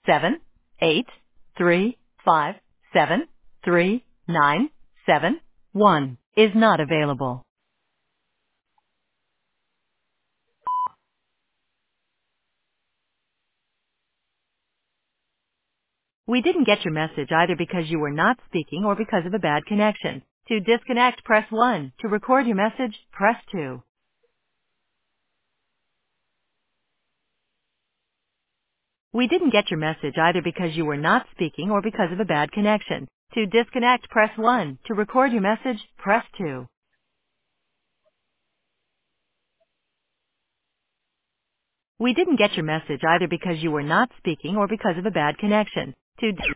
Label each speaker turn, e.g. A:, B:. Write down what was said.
A: 783573971 is not available. We didn't get your message either because you were not speaking or because of a bad connection. To disconnect, press 1. To record your message, press 2. We didn't get your message either because you were not speaking or because of a bad connection. To disconnect, press 1. To record your message, press 2. We didn't get your message either because you were not speaking or because of a bad connection. To